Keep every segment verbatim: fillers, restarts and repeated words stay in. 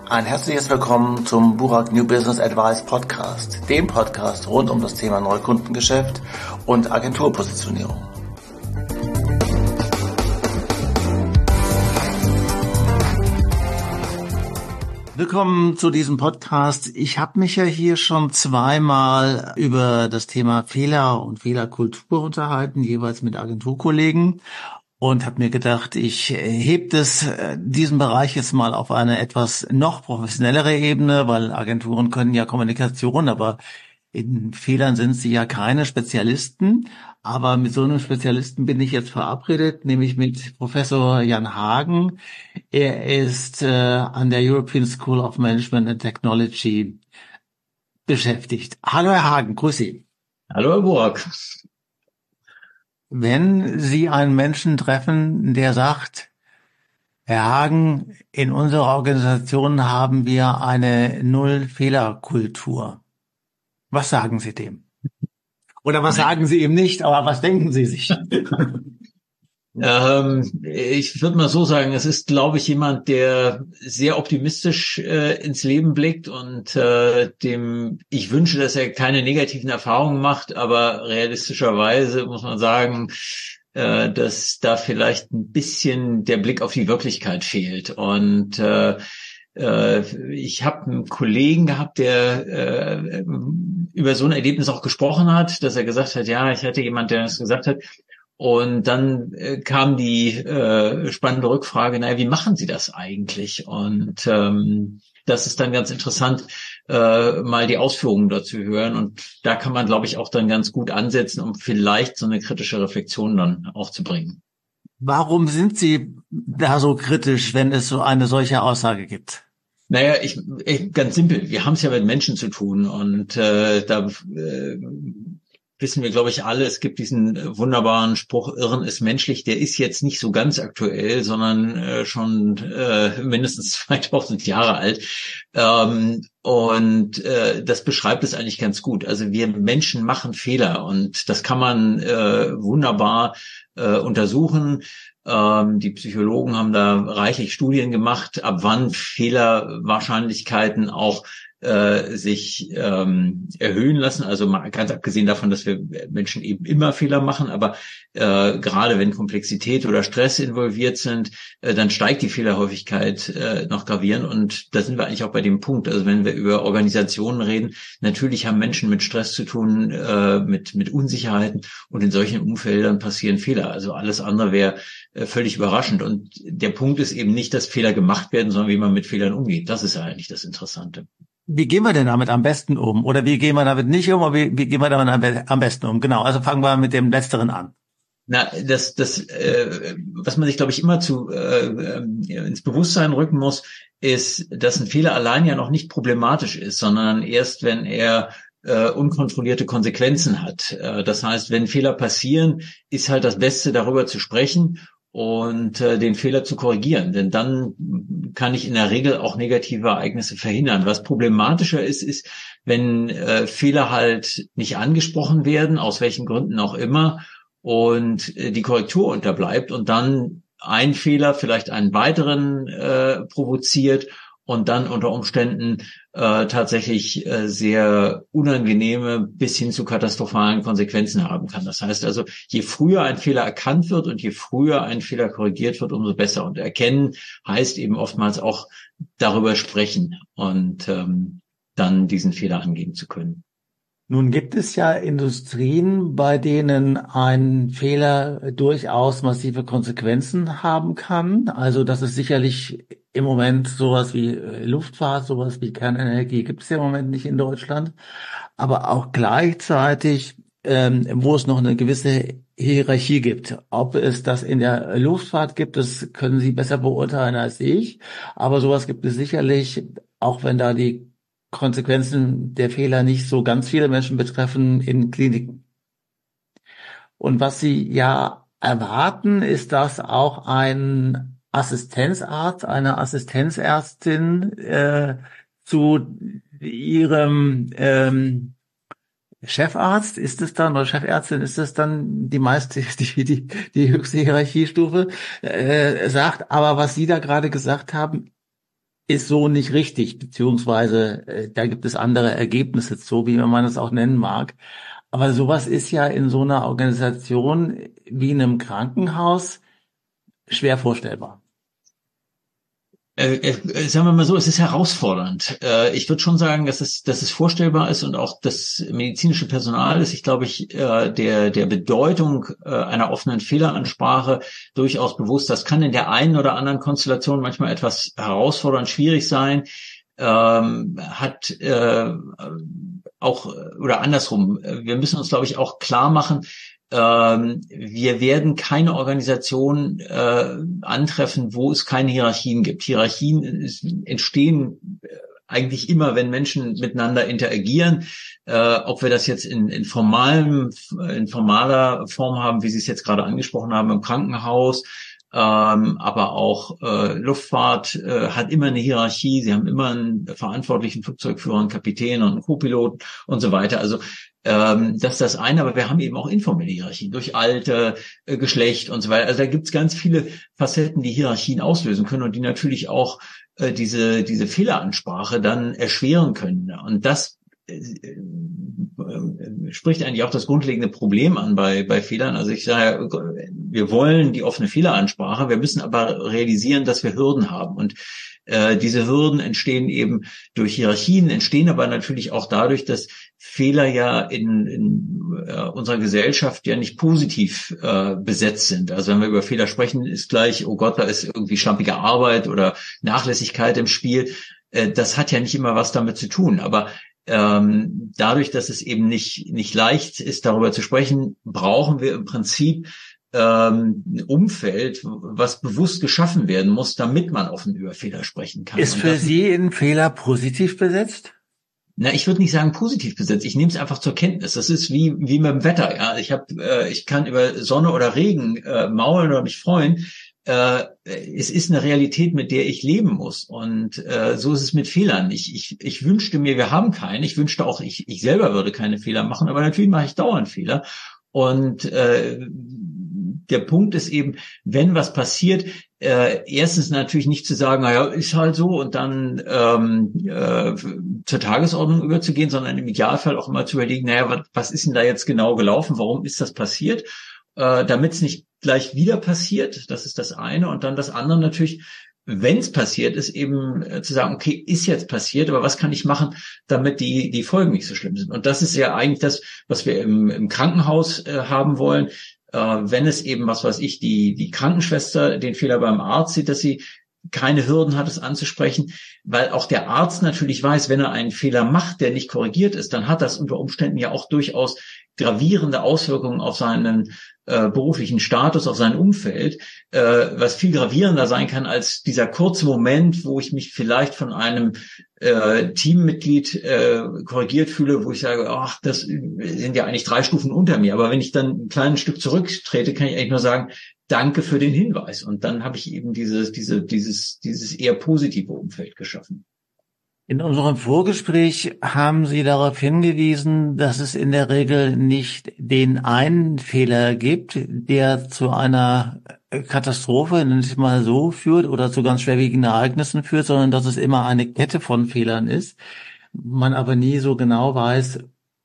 Ein herzliches Willkommen zum Burak New Business Advice Podcast, dem Podcast rund um das Thema Neukundengeschäft und Agenturpositionierung. Willkommen zu diesem Podcast. Ich habe mich ja hier schon zweimal über das Thema Fehler und Fehlerkultur unterhalten, jeweils mit Agenturkollegen. Und habe mir gedacht, ich heb das, diesen Bereich jetzt mal auf eine etwas noch professionellere Ebene, weil Agenturen können ja Kommunikation, aber in Fehlern sind sie ja keine Spezialisten. Aber mit so einem Spezialisten bin ich jetzt verabredet, nämlich mit Professor Jan Hagen. Er ist äh, an der European School of Management and Technology beschäftigt. Hallo Herr Hagen, grüß Sie. Hallo Herr Burak. Wenn Sie einen Menschen treffen, der sagt, Herr Hagen, in unserer Organisation haben wir eine Null-Fehler-Kultur. Was sagen Sie dem? Oder was sagen Sie ihm nicht, aber was denken Sie sich? ähm, ich würde mal so sagen, es ist, glaube ich, jemand, der sehr optimistisch äh, ins Leben blickt und äh, dem ich wünsche, dass er keine negativen Erfahrungen macht, aber realistischerweise muss man sagen, äh, dass da vielleicht ein bisschen der Blick auf die Wirklichkeit fehlt. Und äh, ich habe einen Kollegen gehabt, der äh, über so ein Erlebnis auch gesprochen hat, dass er gesagt hat, ja, ich hatte jemand, der das gesagt hat. Und dann äh, kam die äh, spannende Rückfrage, naja, wie machen Sie das eigentlich? Und ähm, das ist dann ganz interessant, äh, mal die Ausführungen dazu hören. Und da kann man, glaube ich, auch dann ganz gut ansetzen, um vielleicht so eine kritische Reflexion dann auch zu bringen. Warum sind Sie da so kritisch, wenn es so eine solche Aussage gibt? Naja, ich, ich ganz simpel. Wir haben es ja mit Menschen zu tun und äh, da äh, wissen wir, glaube ich, alle, es gibt diesen wunderbaren Spruch, Irren ist menschlich, der ist jetzt nicht so ganz aktuell, sondern äh, schon äh, mindestens zweitausend Jahre alt. Ähm, und äh, das beschreibt es eigentlich ganz gut. Also wir Menschen machen Fehler und das kann man äh, wunderbar äh, untersuchen. Ähm, die Psychologen haben da reichlich Studien gemacht, ab wann Fehlerwahrscheinlichkeiten auch äh, sich ähm, erhöhen lassen. Also mal ganz abgesehen davon, dass wir Menschen eben immer Fehler machen, aber äh, gerade wenn Komplexität oder Stress involviert sind, äh, dann steigt die Fehlerhäufigkeit äh, noch gravierend. Und da sind wir eigentlich auch bei dem Punkt. Also wenn wir über Organisationen reden, natürlich haben Menschen mit Stress zu tun, äh, mit mit Unsicherheiten und in solchen Umfeldern passieren Fehler. Also alles andere wäre äh, völlig überraschend. Und der Punkt ist eben nicht, dass Fehler gemacht werden, sondern wie man mit Fehlern umgeht. Das ist eigentlich das Interessante. Wie gehen wir denn damit am besten um? Oder wie gehen wir damit nicht um? Oder wie, wie gehen wir damit am besten um? Genau, also fangen wir mit dem Letzteren an. Na, das, das, äh, was man sich, glaube ich, immer zu äh, ins Bewusstsein rücken muss, ist, dass ein Fehler allein ja noch nicht problematisch ist, sondern erst, wenn er äh, unkontrollierte Konsequenzen hat. Äh, das heißt, wenn Fehler passieren, ist halt das Beste, darüber zu sprechen und äh, den Fehler zu korrigieren. Denn dann kann ich in der Regel auch negative Ereignisse verhindern. Was problematischer ist, ist, wenn äh, Fehler halt nicht angesprochen werden, aus welchen Gründen auch immer, und äh, die Korrektur unterbleibt und dann ein Fehler vielleicht einen weiteren äh, provoziert und dann unter Umständen äh, tatsächlich äh, sehr unangenehme bis hin zu katastrophalen Konsequenzen haben kann. Das heißt also, je früher ein Fehler erkannt wird und je früher ein Fehler korrigiert wird, umso besser. Und erkennen heißt eben oftmals auch darüber sprechen und ähm, dann diesen Fehler angehen zu können. Nun gibt es ja Industrien, bei denen ein Fehler durchaus massive Konsequenzen haben kann. Also das ist sicherlich im Moment sowas wie Luftfahrt, sowas wie Kernenergie gibt es ja im Moment nicht in Deutschland. Aber auch gleichzeitig, ähm, wo es noch eine gewisse Hierarchie gibt. Ob es das in der Luftfahrt gibt, das können Sie besser beurteilen als ich. Aber sowas gibt es sicherlich, auch wenn da die Konsequenzen der Fehler nicht so ganz viele Menschen betreffen, in Kliniken. Und was Sie ja erwarten, ist, dass auch ein Assistenzarzt, eine Assistenzärztin äh, zu Ihrem ähm, Chefarzt, ist es dann, oder Chefärztin, ist es dann die meiste, die, die, die höchste Hierarchiestufe, äh, sagt. Aber was Sie da gerade gesagt haben, ist so nicht richtig, beziehungsweise äh, da gibt es andere Ergebnisse zu, wie man es auch nennen mag. Aber sowas ist ja in so einer Organisation wie in einem Krankenhaus schwer vorstellbar. Äh, äh, sagen wir mal so, es ist herausfordernd. Äh, ich würde schon sagen, dass es, dass es vorstellbar ist und auch das medizinische Personal ist, ich glaube, ich äh, der der Bedeutung äh, einer offenen Fehleransprache durchaus bewusst. Das kann in der einen oder anderen Konstellation manchmal etwas herausfordernd, schwierig sein. Ähm, hat äh, auch oder andersrum. Wir müssen uns, glaube ich, auch klar machen. Ähm, wir werden keine Organisation äh, antreffen, wo es keine Hierarchien gibt. Hierarchien ist, entstehen eigentlich immer, wenn Menschen miteinander interagieren. Äh, ob wir das jetzt in, in formalem, in formaler Form haben, wie Sie es jetzt gerade angesprochen haben, im Krankenhaus, ähm, aber auch äh, Luftfahrt äh, hat immer eine Hierarchie. Sie haben immer einen verantwortlichen Flugzeugführer, einen Kapitän und einen Co-Piloten und so weiter. Also ähm, das ist das eine, aber wir haben eben auch informelle Hierarchien durch Alter, äh, Geschlecht und so weiter. Also da gibt es ganz viele Facetten, die Hierarchien auslösen können und die natürlich auch äh, diese diese Fehleransprache dann erschweren können. Und das äh, spricht eigentlich auch das grundlegende Problem an bei bei Fehlern. Also ich sage, wir wollen die offene Fehleransprache, wir müssen aber realisieren, dass wir Hürden haben. Und äh, diese Hürden entstehen eben durch Hierarchien, entstehen aber natürlich auch dadurch, dass Fehler ja in, in äh, unserer Gesellschaft ja nicht positiv äh, besetzt sind. Also wenn wir über Fehler sprechen, ist gleich, oh Gott, da ist irgendwie schlampige Arbeit oder Nachlässigkeit im Spiel. Äh, das hat ja nicht immer was damit zu tun. Aber ähm, dadurch, dass es eben nicht nicht leicht ist, darüber zu sprechen, brauchen wir im Prinzip ähm, ein Umfeld, was bewusst geschaffen werden muss, damit man offen über Fehler sprechen kann. Ist für Sie ein Fehler positiv besetzt? Na, ich würde nicht sagen positiv besetzt. Ich nehme es einfach zur Kenntnis. Das ist wie wie mit dem Wetter. Ja, ich habe, äh, ich kann über Sonne oder Regen äh, maulen oder mich freuen. Äh, es ist eine Realität, mit der ich leben muss. Und äh, so ist es mit Fehlern. Ich ich ich wünschte mir, wir haben keine. Ich wünschte auch, ich ich selber würde keine Fehler machen. Aber natürlich mache ich dauernd Fehler. Und äh, der Punkt ist eben, wenn was passiert, äh, erstens natürlich nicht zu sagen, naja, ist halt so und dann ähm, äh, zur Tagesordnung überzugehen, sondern im Idealfall auch immer zu überlegen, naja, was, was ist denn da jetzt genau gelaufen, warum ist das passiert, äh, damit es nicht gleich wieder passiert, das ist das eine. Und dann das andere natürlich, wenn es passiert ist, eben äh, zu sagen, okay, ist jetzt passiert, aber was kann ich machen, damit die die Folgen nicht so schlimm sind? Und das ist ja eigentlich das, was wir im, im Krankenhaus äh, haben wollen. Äh, wenn es eben, was weiß ich, die die Krankenschwester den Fehler beim Arzt sieht, dass sie keine Hürden hat, es anzusprechen, weil auch der Arzt natürlich weiß, wenn er einen Fehler macht, der nicht korrigiert ist, dann hat das unter Umständen ja auch durchaus gravierende Auswirkungen auf seinen äh, beruflichen Status, auf sein Umfeld, äh, was viel gravierender sein kann als dieser kurze Moment, wo ich mich vielleicht von einem äh, Teammitglied äh, korrigiert fühle, wo ich sage, ach, das sind ja eigentlich drei Stufen unter mir. Aber wenn ich dann ein kleines Stück zurücktrete, kann ich eigentlich nur sagen, danke für den Hinweis. Und dann habe ich eben dieses, diese, dieses, dieses eher positive Umfeld geschaffen. In unserem Vorgespräch haben Sie darauf hingewiesen, dass es in der Regel nicht den einen Fehler gibt, der zu einer Katastrophe, nenne ich es mal so, führt oder zu ganz schwerwiegenden Ereignissen führt, sondern dass es immer eine Kette von Fehlern ist. Man aber nie so genau weiß,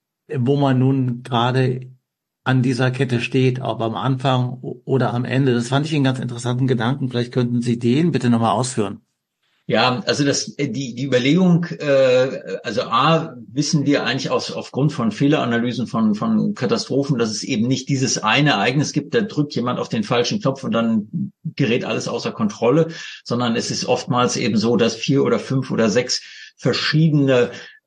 wo man nun gerade an dieser Kette steht, ob am Anfang oder am Ende. Das fand ich einen ganz interessanten Gedanken. Vielleicht könnten Sie den bitte nochmal ausführen. Ja, also das die die Überlegung, äh, also A, wissen wir eigentlich aus, aufgrund von Fehleranalysen von von Katastrophen, dass es eben nicht dieses eine Ereignis gibt, da drückt jemand auf den falschen Knopf und dann gerät alles außer Kontrolle, sondern es ist oftmals eben so, dass vier oder fünf oder sechs verschiedene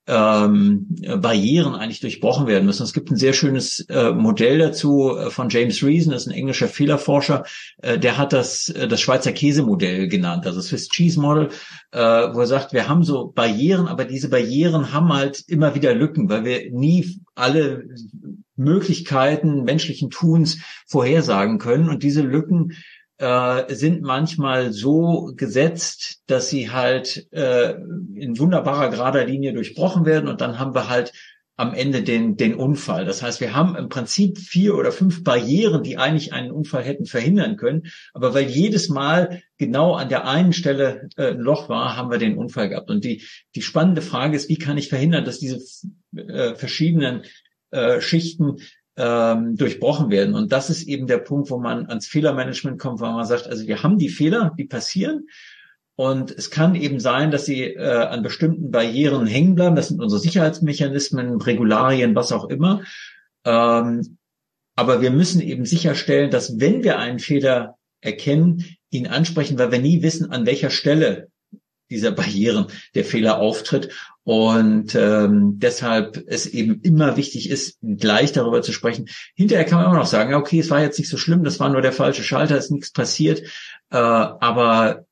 ähm, Barrieren eigentlich durchbrochen werden müssen. Es gibt ein sehr schönes äh, Modell dazu äh, von James Reason, das ist ein englischer Fehlerforscher, äh, der hat das äh, das Schweizer Käsemodell genannt, also Swiss Cheese Model, äh, wo er sagt, wir haben so Barrieren, aber diese Barrieren haben halt immer wieder Lücken, weil wir nie alle Möglichkeiten menschlichen Tuns vorhersagen können und diese Lücken äh, sind manchmal so gesetzt, dass sie halt äh, in wunderbarer gerader Linie durchbrochen werden und dann haben wir halt am Ende den, den Unfall. Das heißt, wir haben im Prinzip vier oder fünf Barrieren, die eigentlich einen Unfall hätten verhindern können. Aber weil jedes Mal genau an der einen Stelle äh, ein Loch war, haben wir den Unfall gehabt. Und die, die spannende Frage ist, wie kann ich verhindern, dass diese äh, verschiedenen äh, Schichten ähm, durchbrochen werden? Und das ist eben der Punkt, wo man ans Fehlermanagement kommt, weil man sagt, also wir haben die Fehler, die passieren. Und es kann eben sein, dass sie äh, an bestimmten Barrieren hängen bleiben. Das sind unsere Sicherheitsmechanismen, Regularien, was auch immer. Ähm, aber wir müssen eben sicherstellen, dass wenn wir einen Fehler erkennen, ihn ansprechen, weil wir nie wissen, an welcher Stelle dieser Barrieren der Fehler auftritt. Und ähm, deshalb es eben immer wichtig ist, gleich darüber zu sprechen. Hinterher kann man immer noch sagen, okay, es war jetzt nicht so schlimm, das war nur der falsche Schalter, ist nichts passiert. Äh, aber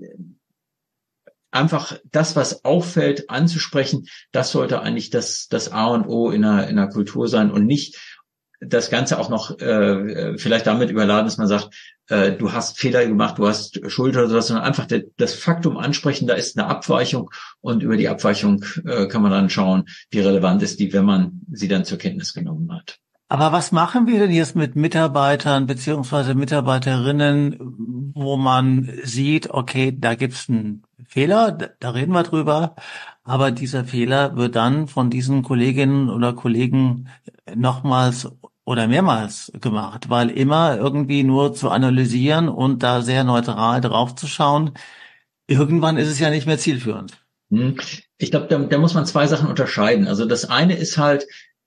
einfach das, was auffällt, anzusprechen, das sollte eigentlich das, das A und O in einer, in einer Kultur sein und nicht das Ganze auch noch äh, vielleicht damit überladen, dass man sagt, äh, du hast Fehler gemacht, du hast Schuld oder sowas, sondern einfach de, das Faktum ansprechen, da ist eine Abweichung und über die Abweichung äh, kann man dann schauen, wie relevant ist die, wenn man sie dann zur Kenntnis genommen hat. Aber was machen wir denn jetzt mit Mitarbeitern beziehungsweise Mitarbeiterinnen, wo man sieht, okay, da gibt's einen Fehler, da reden wir drüber, aber dieser Fehler wird dann von diesen Kolleginnen oder Kollegen nochmals oder mehrmals gemacht, weil immer irgendwie nur zu analysieren und da sehr neutral drauf zu schauen, irgendwann ist es ja nicht mehr zielführend. Ich glaube, da, da muss man zwei Sachen unterscheiden. Also das eine ist halt,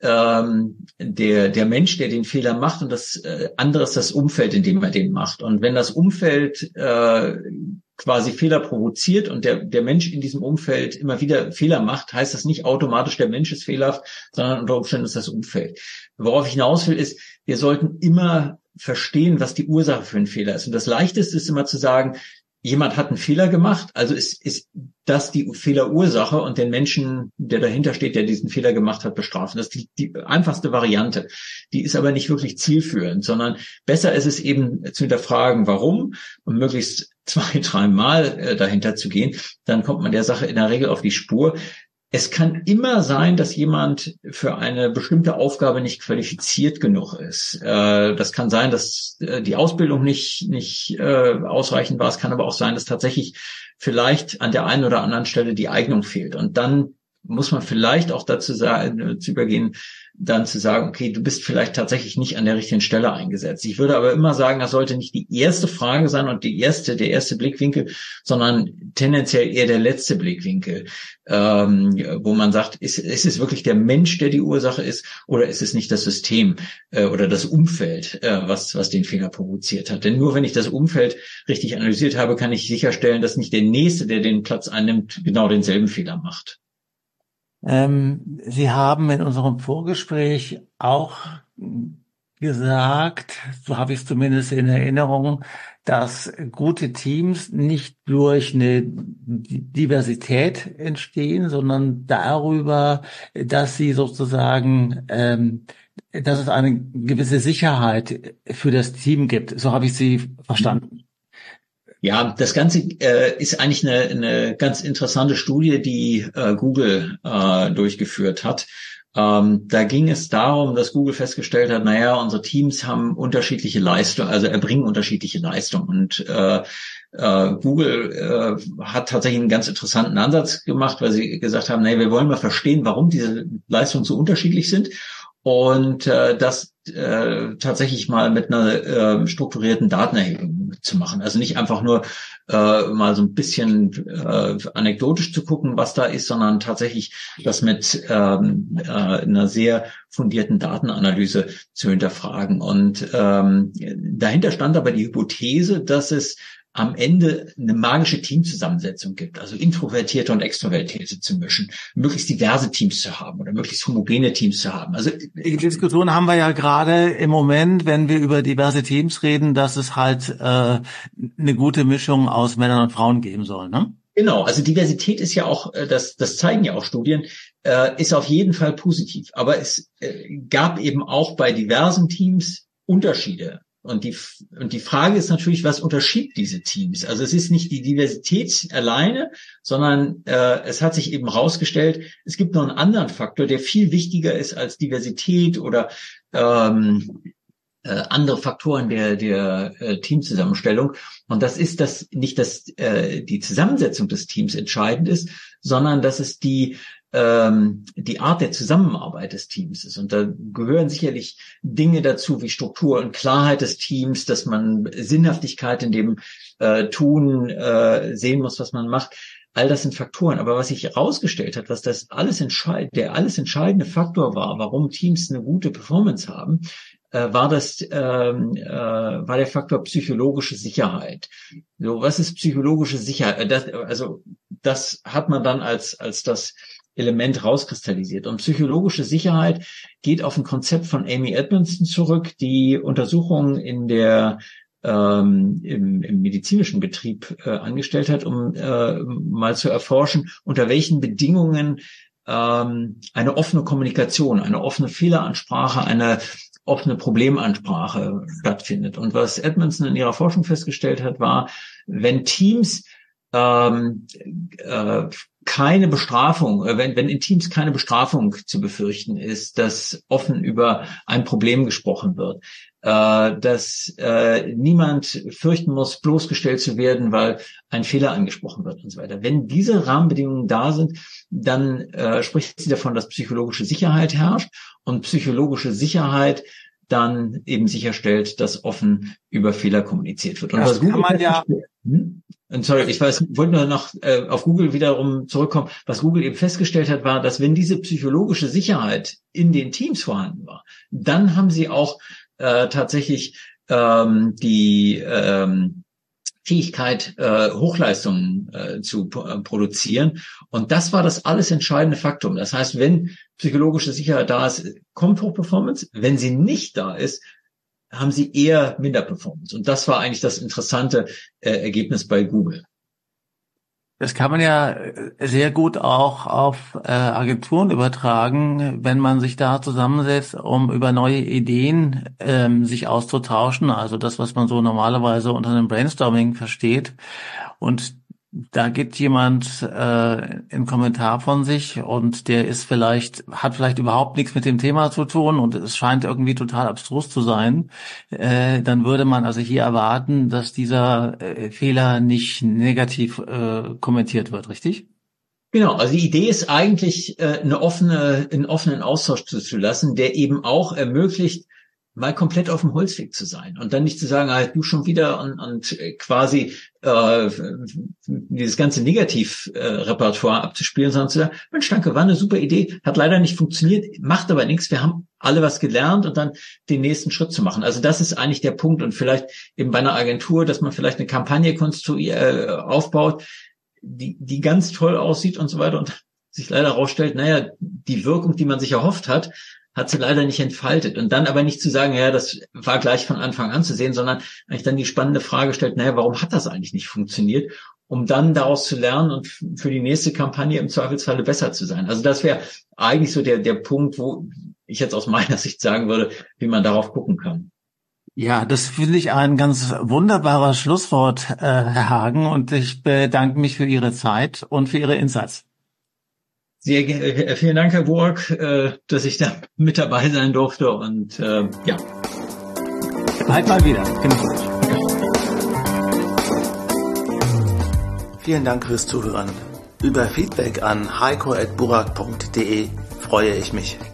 Ähm, der der Mensch, der den Fehler macht, und das äh, andere ist das Umfeld, in dem er den macht. Und wenn das Umfeld äh, quasi Fehler provoziert und der der Mensch in diesem Umfeld immer wieder Fehler macht, heißt das nicht automatisch, der Mensch ist fehlerhaft, sondern unter Umständen ist das Umfeld. Worauf ich hinaus will, ist, wir sollten immer verstehen, was die Ursache für einen Fehler ist. Und das Leichteste ist immer zu sagen, jemand hat einen Fehler gemacht, also ist, ist das die Fehlerursache und den Menschen, der dahinter steht, der diesen Fehler gemacht hat, bestrafen. Das ist die, die einfachste Variante. Die ist aber nicht wirklich zielführend, sondern besser ist es eben zu hinterfragen, warum, und möglichst zwei, dreimal äh, dahinter zu gehen. Dann kommt man der Sache in der Regel auf die Spur. Es kann immer sein, dass jemand für eine bestimmte Aufgabe nicht qualifiziert genug ist. Äh, das kann sein, dass äh, die Ausbildung nicht nicht äh, ausreichend war. Es kann aber auch sein, dass tatsächlich vielleicht an der einen oder anderen Stelle die Eignung fehlt. Und dann muss man vielleicht auch dazu sagen, zu übergehen, dann zu sagen, okay, du bist vielleicht tatsächlich nicht an der richtigen Stelle eingesetzt. Ich würde aber immer sagen, das sollte nicht die erste Frage sein und die erste, der erste Blickwinkel, sondern tendenziell eher der letzte Blickwinkel, ähm, wo man sagt, ist, ist es wirklich der Mensch, der die Ursache ist, oder ist es nicht das System äh, oder das Umfeld, äh, was, was den Fehler provoziert hat? Denn nur wenn ich das Umfeld richtig analysiert habe, kann ich sicherstellen, dass nicht der Nächste, der den Platz einnimmt, genau denselben Fehler macht. Ähm, Sie haben in unserem Vorgespräch auch gesagt, so habe ich es zumindest in Erinnerung, dass gute Teams nicht durch eine Diversität entstehen, sondern darüber, dass sie sozusagen, ähm, dass es eine gewisse Sicherheit für das Team gibt. So habe ich Sie verstanden. Ja, das Ganze äh, ist eigentlich eine, eine ganz interessante Studie, die äh, Google äh, durchgeführt hat. Ähm, da ging es darum, dass Google festgestellt hat, naja, unsere Teams haben unterschiedliche Leistungen, also erbringen unterschiedliche Leistungen. Und äh, äh, Google äh, hat tatsächlich einen ganz interessanten Ansatz gemacht, weil sie gesagt haben, naja, wir wollen mal verstehen, warum diese Leistungen so unterschiedlich sind. Und äh, das äh, tatsächlich mal mit einer äh, strukturierten Datenerhebung zu machen. Also nicht einfach nur äh, mal so ein bisschen äh, anekdotisch zu gucken, was da ist, sondern tatsächlich das mit ähm, äh, einer sehr fundierten Datenanalyse zu hinterfragen. Und ähm, dahinter stand aber die Hypothese, dass es am Ende eine magische Teamzusammensetzung gibt, also Introvertierte und Extrovertierte zu mischen, möglichst diverse Teams zu haben oder möglichst homogene Teams zu haben. Also die Diskussion haben wir ja gerade im Moment, wenn wir über diverse Teams reden, dass es halt äh, eine gute Mischung aus Männern und Frauen geben soll, ne? Genau, also Diversität ist ja auch, das, das zeigen ja auch Studien, äh, ist auf jeden Fall positiv. Aber es äh, gab eben auch bei diversen Teams Unterschiede. Und die, und die Frage ist natürlich, was unterschiebt diese Teams? Also es ist nicht die Diversität alleine, sondern äh, es hat sich eben herausgestellt, es gibt noch einen anderen Faktor, der viel wichtiger ist als Diversität oder ähm, äh, andere Faktoren der der äh, Teamzusammenstellung. Und das ist, dass nicht, dass äh, die Zusammensetzung des Teams entscheidend ist, sondern dass es die ähm, die Art der Zusammenarbeit des Teams ist. Und da gehören sicherlich Dinge dazu wie Struktur und Klarheit des Teams, dass man Sinnhaftigkeit in dem äh, Tun äh, sehen muss, was man macht. All das sind Faktoren. Aber was sich herausgestellt hat, was das alles entscheidend, der alles entscheidende Faktor war, warum Teams eine gute Performance haben, äh, war das, ähm, äh, war der Faktor psychologische Sicherheit. So, was ist psychologische Sicherheit? Das, also, das hat man dann als, als das Element rauskristallisiert. Und psychologische Sicherheit geht auf ein Konzept von Amy Edmondson zurück, die Untersuchungen in der ähm, im, im medizinischen Betrieb äh, angestellt hat, um äh, mal zu erforschen, unter welchen Bedingungen ähm, eine offene Kommunikation, eine offene Fehleransprache, eine offene Problemansprache stattfindet. Und was Edmondson in ihrer Forschung festgestellt hat, war, wenn Teams ähm, äh, keine Bestrafung, wenn, wenn in Teams keine Bestrafung zu befürchten ist, dass offen über ein Problem gesprochen wird, äh, dass äh, niemand fürchten muss, bloßgestellt zu werden, weil ein Fehler angesprochen wird und so weiter. Wenn diese Rahmenbedingungen da sind, dann äh, spricht sie davon, dass psychologische Sicherheit herrscht und psychologische Sicherheit dann eben sicherstellt, dass offen über Fehler kommuniziert wird. Und das was Google kann man ja... Hm? Und sorry, ich weiß, wollte nur noch äh, auf Google wiederum zurückkommen. Was Google eben festgestellt hat, war, dass wenn diese psychologische Sicherheit in den Teams vorhanden war, dann haben sie auch äh, tatsächlich ähm, die ähm, Fähigkeit, äh, Hochleistungen äh, zu äh, produzieren. Und das war das alles entscheidende Faktum. Das heißt, wenn psychologische Sicherheit da ist, kommt Hochperformance. Wenn sie nicht da ist, haben sie eher Minderperformance. Und das war eigentlich das interessante äh, Ergebnis bei Google. Das kann man ja sehr gut auch auf äh, Agenturen übertragen, wenn man sich da zusammensetzt, um über neue Ideen ähm, sich auszutauschen. Also das, was man so normalerweise unter einem Brainstorming versteht. Und da gibt jemand äh, einen Kommentar von sich und der ist vielleicht, hat vielleicht überhaupt nichts mit dem Thema zu tun und es scheint irgendwie total abstrus zu sein. Äh, dann würde man also hier erwarten, dass dieser äh, Fehler nicht negativ äh, kommentiert wird, richtig? Genau, also die Idee ist eigentlich, äh, eine offene, einen offenen Austausch zuzulassen, der eben auch ermöglicht, mal komplett auf dem Holzweg zu sein und dann nicht zu sagen, halt du schon wieder und, und quasi äh, dieses ganze Negativ-Repertoire äh, abzuspielen, sondern zu sagen, Mensch, danke, war eine super Idee, hat leider nicht funktioniert, macht aber nichts, wir haben alle was gelernt und dann den nächsten Schritt zu machen. Also das ist eigentlich der Punkt und vielleicht eben bei einer Agentur, dass man vielleicht eine Kampagne konstruiert, äh, aufbaut, die, die ganz toll aussieht und so weiter und sich leider herausstellt, naja, die Wirkung, die man sich erhofft hat, hat sie leider nicht entfaltet. Und dann aber nicht zu sagen, ja, das war gleich von Anfang an zu sehen, sondern eigentlich dann die spannende Frage stellt, naja, warum hat das eigentlich nicht funktioniert? Um dann daraus zu lernen und für die nächste Kampagne im Zweifelsfalle besser zu sein. Also das wäre eigentlich so der, der Punkt, wo ich jetzt aus meiner Sicht sagen würde, wie man darauf gucken kann. Ja, das finde ich ein ganz wunderbares Schlusswort, äh, Herr Hagen, und ich bedanke mich für Ihre Zeit und für Ihre Insights. Sehr äh, vielen Dank, Herr Burg, äh, dass ich da mit dabei sein durfte und äh, ja. Bald mal wieder. Vielen Dank fürs Zuhören. Über Feedback an heiko at burak punkt de freue ich mich.